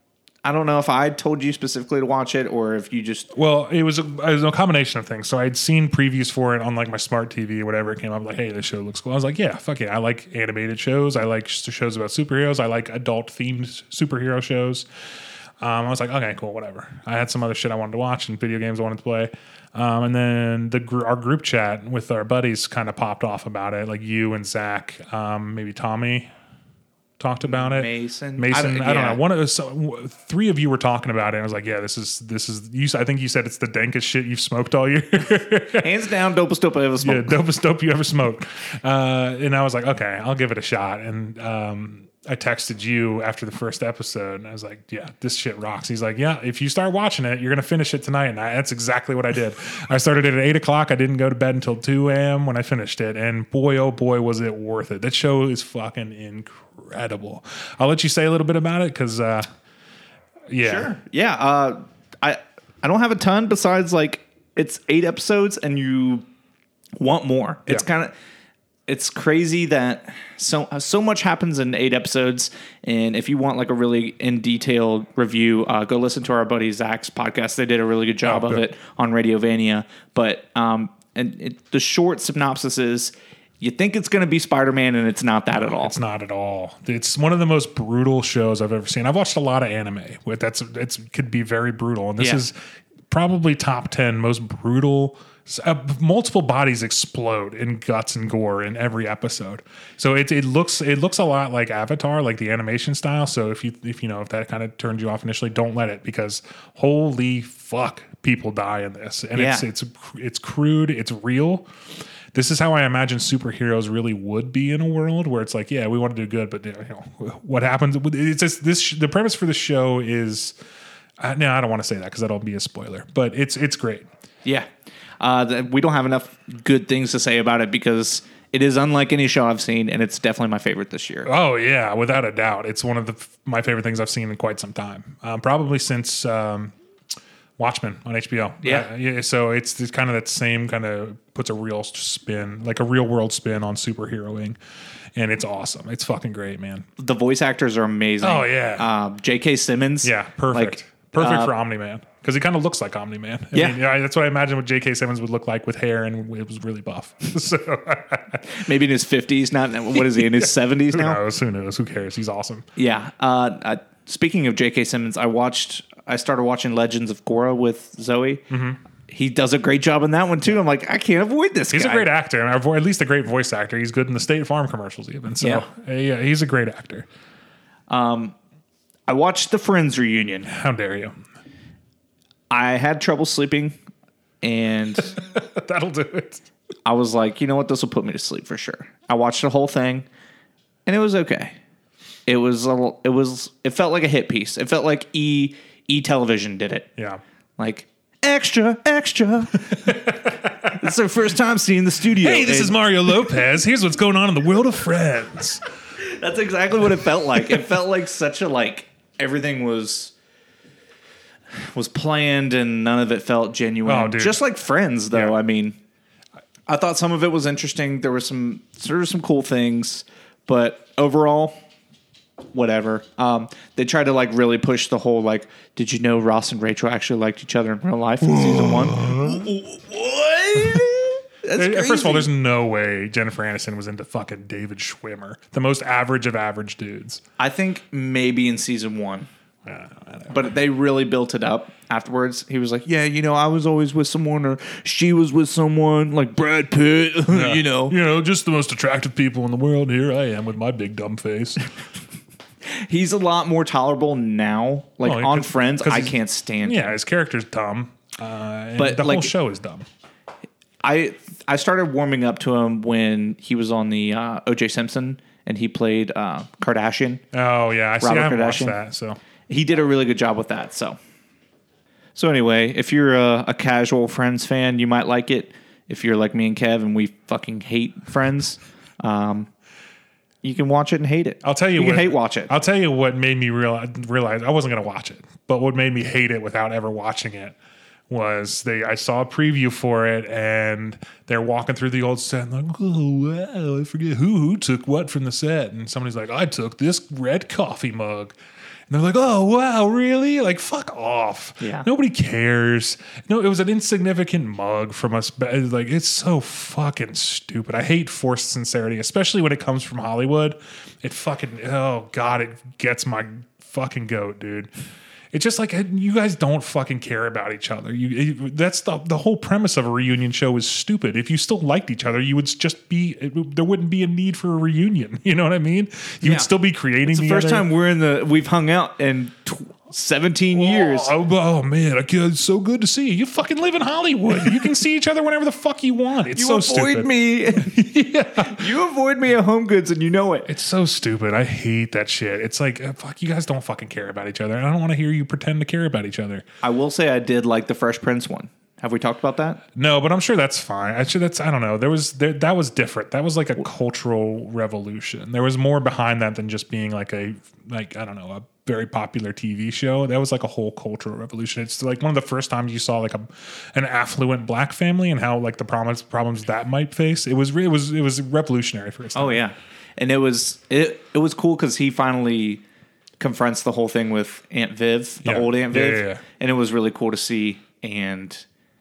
I don't know if I told you specifically to watch it or if you just. Well, it was a, it was a combination of things. So I'd seen previews for it on like my smart T V or whatever. It came up like, hey, this show looks cool. I was like, yeah, fuck yeah. I like animated shows. I like sh- shows about superheroes. I like adult themed superhero shows. Um, I was like, okay, cool, whatever. I had some other shit I wanted to watch and video games I wanted to play. Um, and then the gr- our group chat with our buddies kind of popped off about it. Like you and Zach, um, maybe Tommy talked about it. Mason? Mason, I I don't- don't, yeah. know. One of so, w- three of you were talking about it. And I was like, yeah, this is this is. You, I think you said it's the dankest shit you've smoked all year. Hands down, dopest dope I ever Yeah, smoked. dopest dope you ever smoked. Uh, and I was like, okay, I'll give it a shot. And um, I texted you after the first episode, and I was like, yeah, this shit rocks. He's like, yeah, if you start watching it, you're gonna finish it tonight. And I, that's exactly what I did. I started it at eight o'clock. I didn't go to bed until two a.m. when I finished it, and boy, oh boy, was it worth it. That show is fucking incredible. I'll let you say a little bit about it because, uh, yeah, Sure. Yeah. Uh, I I don't have a ton besides like it's eight episodes and you want more. It's Yeah. kind of it's crazy that so so much happens in eight episodes. And if you want like a really in detailed review, uh, go listen to our buddy Zach's podcast. They did a really good job Oh, of good. it on Radiovania. But um, and it, the short synopsis is. You think it's going to be Spider-Man, and it's not that at all. It's not at all. It's one of the most brutal shows I've ever seen. I've watched a lot of anime. With that's it's could be very brutal, and this Yeah. is probably top ten most brutal. Uh, multiple bodies explode in guts and gore in every episode. So it it looks it looks a lot like Avatar, like the animation style. So if you if you know if that kind of turned you off initially, don't let it because holy fuck, people die in this, and it's Yeah. it's it's crude, it's real. This is how I imagine superheroes really would be in a world where it's like, yeah, we want to do good, but you know, what happens? It's just this. The premise for the show is, uh, no, I don't want to say that because that'll be a spoiler. But it's it's great. Yeah. Uh, th- we don't have enough good things to say about it because it is unlike any show I've seen, and it's definitely my favorite this year. Oh yeah, without a doubt, it's one of the my favorite things I've seen in quite some time. Um, probably since um, Watchmen on H B O. Yeah. Uh, yeah. So it's, it's kind of that same kind of puts a real spin, like a real world spin on superheroing, and it's awesome. It's fucking great, man. The voice actors are amazing. Oh, yeah. Um, J K. Simmons. Yeah, perfect. Like, perfect uh, for Omni-Man because he kind of looks like Omni-Man. I Yeah. mean, yeah, that's what I imagine what J K. Simmons would look like with hair and it was really buff. So Maybe in his fifties. Not what is he in his seventies who now? knows? Who knows? Who cares? He's awesome. Yeah. Uh, uh, speaking of J K. Simmons, I watched. I started watching Legends of Korra with Zoe. Mm-hmm. He does a great job in that one too. I'm like, I can't avoid this. He's guy. a great actor, or at least a great voice actor. He's good in the State Farm commercials, even. So, Yeah. uh, yeah, he's a great actor. I watched the Friends reunion. How dare you? I had trouble sleeping, and That'll do it. I was like, you know what, this will put me to sleep for sure. I watched the whole thing, and it was okay. It was a, l- it was it felt like a hit piece. It felt like E E Television did it. Yeah. Like extra, extra. It's their first time seeing the studio. Hey, this and is Mario Lopez. Here's what's going on in the world of Friends. That's exactly what it felt like. It felt like such a like everything was was planned and none of it felt genuine. Oh, dude. Just like Friends, though. Yeah. I mean, I thought some of it was interesting. There were some there were some cool things, But overall, whatever. Um, they tried to like really push the whole like, did you know Ross and Rachel actually liked each other in real life in season one? What? That's First of all, there's no way Jennifer Aniston was into fucking David Schwimmer, the most average of average dudes. I think maybe in season one. Uh, I don't know. But they really built it up afterwards. He was like, yeah, you know, I was always with someone, or she was with someone, like Brad Pitt, Yeah. you know. You know, just the most attractive people in the world. Here I am with my big dumb face. He's a lot more tolerable now. Like Oh, on 'cause- Friends, 'cause I he's- can't stand him. Yeah, his character's dumb. Uh, and But, the like- whole show is dumb. I I started warming up to him when he was on the uh, O J Simpson and he played uh, Kardashian. Oh, yeah. I see. Robert I haven't watched Kardashian. that, so... He did a really good job with that. So, so anyway, if you're a, a casual Friends fan, you might like it. If you're like me and Kev and we fucking hate Friends, um, you can watch it and hate it. I'll tell you, you what, can hate watch it. I'll tell you what made me realize, realize I wasn't going to watch it, but what made me hate it without ever watching it was they. I saw a preview for it, and they're walking through the old set, and like, oh wow, I forget who who took what from the set, and somebody's like, I took this red coffee mug. And they're like, oh, wow, really? Like, fuck off. Yeah. Nobody cares. No, it was an insignificant mug from us. Like, it's so fucking stupid. I hate forced sincerity, especially when it comes from Hollywood. It fucking, oh, God, it gets my fucking goat, dude. It's just like, you guys don't fucking care about each other. You, it, that's the the whole premise of a reunion show is stupid. If you still liked each other, you would just be, it, there wouldn't be a need for a reunion. You know what I mean? You Yeah. would still be creating It's the together. first time we're in the we've hung out in tw- seventeen years. Oh, oh, man, it's so good to see you. You fucking live in Hollywood. You can see each other whenever the fuck you want. It's You so avoid stupid. me. You avoid me at Home Goods, and you know it. It's so stupid. I hate that shit. It's like, uh, fuck, you guys don't fucking care about each other. And I don't want to hear you pretend to care about each other. I will say I did like the Fresh Prince one. Have we talked about that? No, but I'm sure that's fine. Actually, that's I don't know. There was there, that was different. That was like a cultural revolution. There was more behind that than just being like a like I don't know a very popular T V show. That was like a whole cultural revolution. It's like one of the first times you saw like a an affluent black family and how like the problems problems that might face. It was re- it was it was revolutionary for its time. Oh yeah, and it was it it was cool because he finally confronts the whole thing with Aunt Viv, the Yeah. old Aunt Yeah, Viv, yeah, yeah. and it was really cool to see. And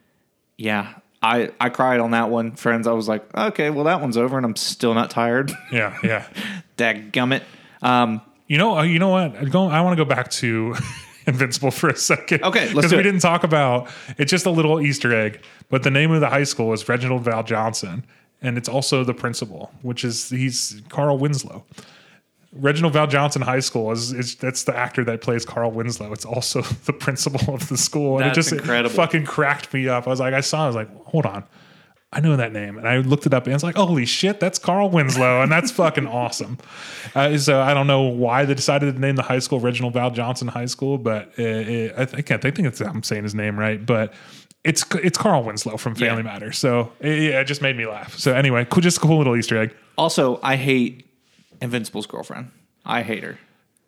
yeah, I I cried on that one, friends. I was like, okay, well that one's over, and I'm still not tired. Yeah, yeah. Dadgummit. Um, You know, uh, you know what? I'm going, I want to go back to Invincible for a second. Okay, let's because do we it. didn't talk about. It's just a little Easter egg, but the name of the high school is Reginald Val Johnson, and it's also the principal, which is he's Carl Winslow. Reginald Val Johnson High School is, is that's the actor that plays Carl Winslow. It's also the principal of the school, and That's it just incredible. It fucking cracked me up. I was like, I saw, it, I was like, hold on. I know that name, and I looked it up, and it's like, holy shit, that's Carl Winslow, and that's fucking awesome. Uh, so I don't know why they decided to name the high school Reginald Val Johnson High School, but it, it, I think I think it's, I'm saying his name right, but it's it's Carl Winslow from Family Yeah. Matters. So it, yeah, it just made me laugh. So anyway, cool, just a cool little Easter egg. also, I hate Invincible's girlfriend. I hate her.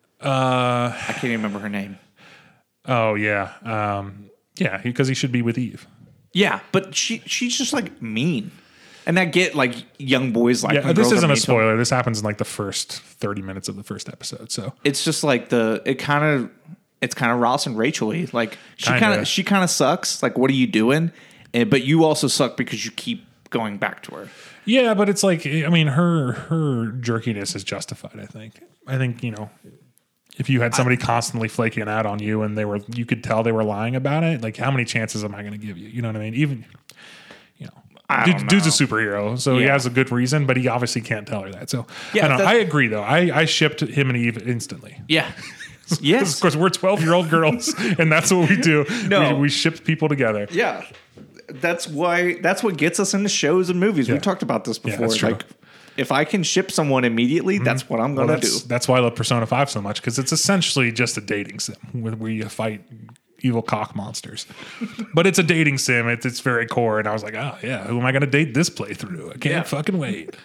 Uh, I can't even remember her name. oh yeah, um, yeah, because he should be with Eve. Yeah, but she she's just like mean, and I get like young boys like. Yeah, when this girls are isn't a mean to them. spoiler. This happens in like the first thirty minutes of the first episode. So It's just like the it kind of it's kind of Ross and Rachel-y. Like she Kinda. kind of she kind of sucks. Like what are you doing? And, but you also suck because you keep going back to her. yeah, but it's like I mean, her her jerkiness is justified. I think. I think you know. If you had somebody constantly flaking out on you and they were, you could tell they were lying about it. Like, how many chances am I going to give you? You know what I mean? Even, you know, I dude, don't dude's a know. superhero, so he Yeah. has a good reason, but he obviously can't tell her that. So, Yeah, I, don't know, that- I agree though. I, I shipped him and Eve instantly. Yeah. Of Yes. course, we're twelve year old girls, and that's what we do. No. we, we ship people together. Yeah. That's why. That's what gets us into shows and movies. Yeah. We've talked about this before. that's true. Like, if I can ship someone immediately, that's what I'm Well, gonna that's, do. that's why I love Persona five so much because it's essentially just a dating sim where, where you fight evil cock monsters. But it's a dating sim at its very core, and I was like, oh yeah, who am I going to date this playthrough? I can't Yeah. fucking wait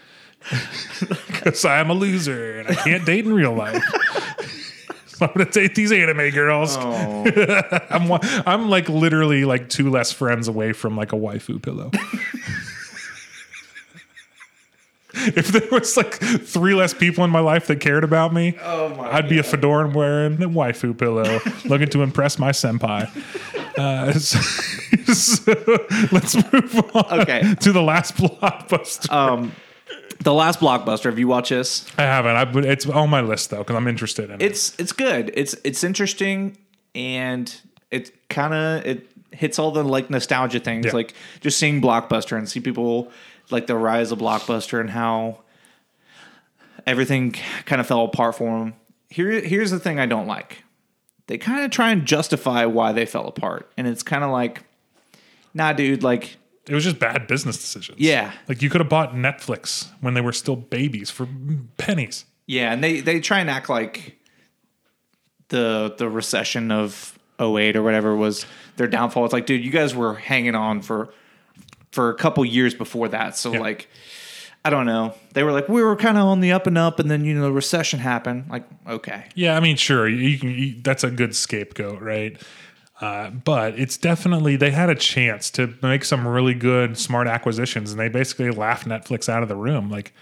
because I'm a loser and I can't date in real life. So I'm going to date these anime girls. Oh. I'm one, I'm like literally like two less friends away from like a waifu pillow. if there was like three less people in my life that cared about me, Oh my I'd be a fedora wearing a waifu pillow, looking to impress my senpai. Uh, so, so let's move on Okay. to the last blockbuster. Um, the last blockbuster. Have you watched this? I haven't. I, but it's on my list though because I'm interested in it. It's it's good. It's it's interesting, and it kind of it hits all the like nostalgia things, Yeah. like just seeing Blockbuster and see people like the rise of Blockbuster and how everything kind of fell apart for them. Here here's the thing I don't like. They kind of try and justify why they fell apart, and it's kind of like, nah, dude, like. It was just bad business decisions. Yeah. Like you could have bought Netflix when they were still babies for pennies. Yeah, and they, they try and act like the the recession of oh eight or whatever was their downfall. It's like, dude, you guys were hanging on for for a couple years before that. So Yeah. like, I don't know. They were like, we were kind of on the up and up, and then, you know, the recession happened. Like, okay. Yeah, I mean, sure, you can. You, that's a good scapegoat, right? Uh, but it's definitely they had a chance to make some really good, smart acquisitions, and they basically laughed Netflix out of the room. Like,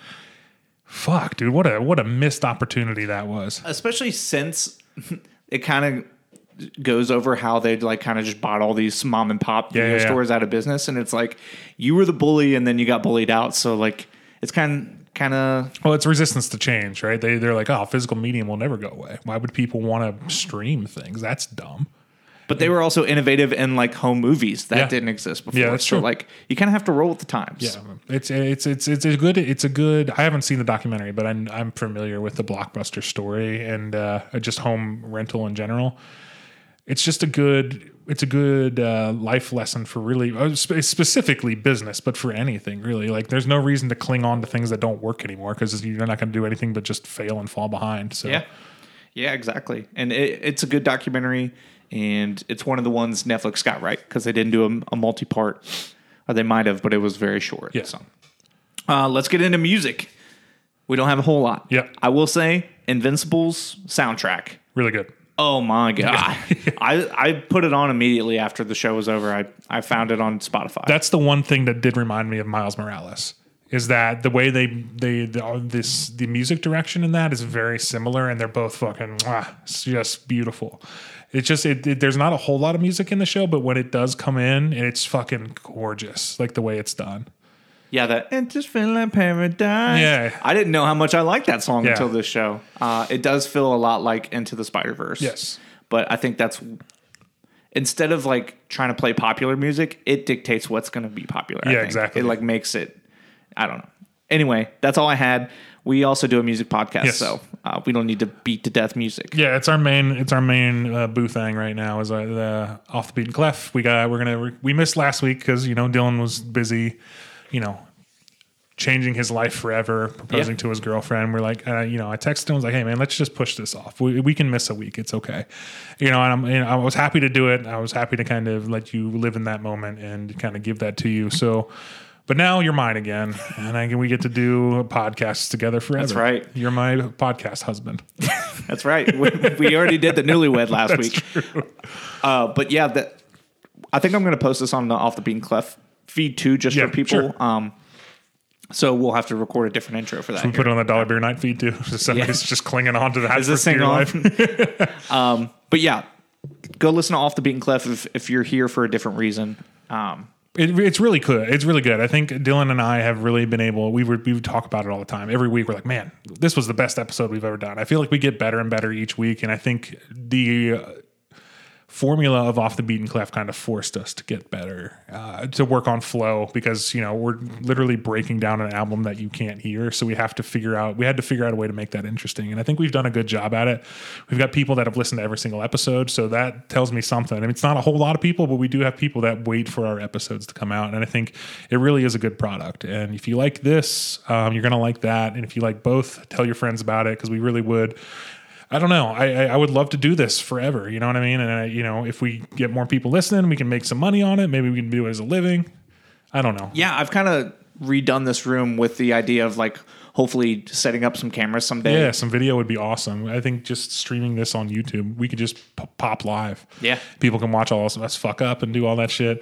fuck, dude, what a what a missed opportunity that was. Especially since it kind of goes over how they'd like kind of just bought all these mom and pop Yeah, video yeah, yeah. stores out of business, and it's like you were the bully and then you got bullied out. So like it's kind kind of Well, it's resistance to change, right? They they're like, oh, physical medium will never go away. Why would people want to stream things? That's dumb. but they were also innovative in like home movies that Yeah. didn't exist before. Yeah, that's so true. like you kind of have to roll with the times. Yeah, it's it's it's it's a good it's a good. I haven't seen the documentary, but I'm I'm familiar with the Blockbuster story and uh, just home rental in general. It's just a good it's a good uh, life lesson for really uh, spe- specifically business, but for anything really. Like, there's no reason to cling on to things that don't work anymore because you're not going to do anything but just fail and fall behind. So Yeah. Yeah, exactly. And it, it's a good documentary, and it's one of the ones Netflix got right because they didn't do a, a multi-part, or they might have, but it was very short. Yeah. So, uh, let's get into music. We don't have a whole lot. Yeah. I will say Invincible's soundtrack. really good. Oh my god! I I put it on immediately after the show was over. I I found it on Spotify. That's the one thing that did remind me of Miles Morales. Is that the way they they the, this the music direction in that is very similar, and they're both fucking mwah, it's just beautiful. It's just it, it, there's not a whole lot of music in the show, but when it does come in, it's fucking gorgeous, like the way it's done. Yeah, that and just feel like paradise. Yeah. I didn't know how much I liked that song Yeah. until this show. Uh, it does feel a lot like Into the Spider-Verse. Yes. But I think that's instead of like trying to play popular music, it dictates what's going to be popular. I Yeah, think. exactly. It like makes it. I don't know. Anyway, that's all I had. We also do a music podcast, Yes. so uh, we don't need to beat to death music. Yeah, it's our main it's our main uh, boo thing right now is uh, the Off the Beaten Clef. We got we're gonna we missed last week because you know Dylan was busy, you know, changing his life forever, proposing Yeah. to his girlfriend. We're like, uh, you know, I texted him, I was like, hey man, let's just push this off. We, we can miss a week, it's okay, you know. And I'm you know, I was happy to do it. I was happy to kind of let you live in that moment and kind of give that to you. So. But now you're mine again, and I, we get to do podcasts together forever. That's right. You're my podcast husband. That's right. We, we already did the Newlywed last That's week. true. Uh, but yeah, that I think I'm going to post this on the Off the Beaten Clef feed too, just Yeah, for people. sure. Um, so we'll have to record a different intro for that. We here. put it on the Dollar Beer Night feed too. So somebody's just clinging on to that Is for this thing dear on? life. um, but yeah, go listen to Off the Beaten Clef if, if you're here for a different reason. Um, It, it's really good. It's really good. I think Dylan and I have really been able. We were we would talk about it all the time. Every week we're like, man, this was the best episode we've ever done. I feel like we get better and better each week, and I think the uh, formula of Off the Beaten Clef kind of forced us to get better, uh, to work on flow because you know we're literally breaking down an album that you can't hear. So we have to figure out. We had to figure out a way to make that interesting, and I think we've done a good job at it. We've got people that have listened to every single episode, so that tells me something. I mean, it's not a whole lot of people, but we do have people that wait for our episodes to come out, and I think it really is a good product. And if you like this, um, you're gonna like that, and if you like both, tell your friends about it because we really would. I don't know. I, I I would love to do this forever. You know what I mean? And I, you know, if we get more people listening, we can make some money on it. Maybe we can do it as a living. I don't know. yeah, I've kind of redone this room with the idea of like hopefully setting up some cameras someday. Yeah, some video would be awesome. I think just streaming this on YouTube, we could just p- pop live. Yeah. People can watch all of us fuck up and do all that shit.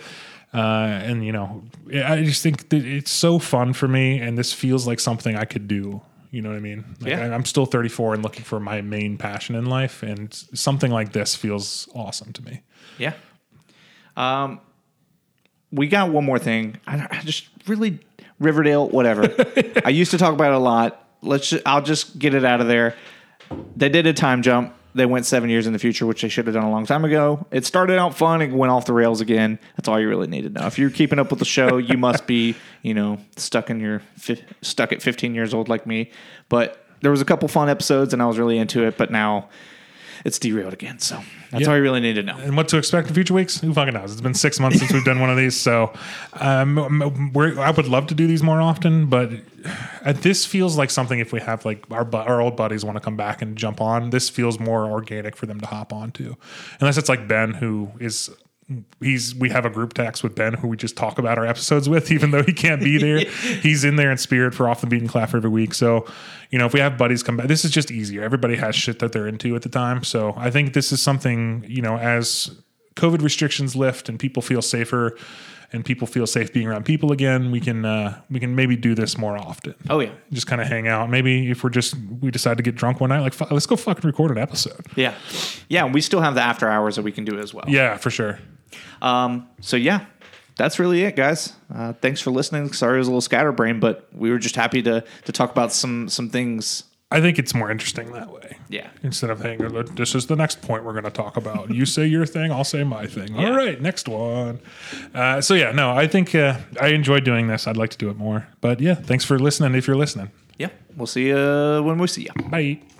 Uh, and, you know, I just think that it's so fun for me, and this feels like something I could do. You know what I mean? Like, Yeah. I'm still thirty-four and looking for my main passion in life, and something like this feels awesome to me. Yeah. Um, we got one more thing. I, I just really Riverdale, whatever. I used to talk about it a lot. Let's. Just, I'll just get it out of there. They did a time jump. They went seven years in the future, which they should have done a long time ago. It started out fun. It went off the rails again. That's all you really need to know. If you're keeping up with the show, you must be, you know, stuck in your stuck at fifteen years old like me. But there was a couple fun episodes, and I was really into it. But now it's derailed again. So that's Yeah. all you really need to know. And what to expect in future weeks? Who fucking knows? It's been six months since we've done one of these, so um, we're, I would love to do these more often. But uh, this feels like something if we have like our bu- our old buddies want to come back and jump on. This feels more organic for them to hop onto, unless it's like Ben, who is. He's we have a group text with Ben who we just talk about our episodes with, even though he can't be there. He's in there in spirit for Off the Beaten Path every week. So, you know, if we have buddies come back, this is just easier. Everybody has shit that they're into at the time. So I think this is something, you know, as COVID restrictions lift and people feel safer and people feel safe being around people again, we can uh, we can maybe do this more often. Oh yeah, just kind of hang out. Maybe if we're just we decide to get drunk one night, like f- let's go fucking record an episode. yeah, yeah. And we still have the after hours that we can do as well. Yeah, for sure. Um, so yeah, that's really it, guys. Uh, thanks for listening. Sorry it was a little scatterbrained, but we were just happy to to talk about some some things. I think it's more interesting that way. Yeah. Instead of hanging, this is the next point we're going to talk about. You say your thing, I'll say my thing. Yeah. All right, next one. Uh, so yeah, no, I think uh, I enjoyed doing this. I'd like to do it more. But yeah, thanks for listening if you're listening. Yeah, we'll see you when we see you. Bye.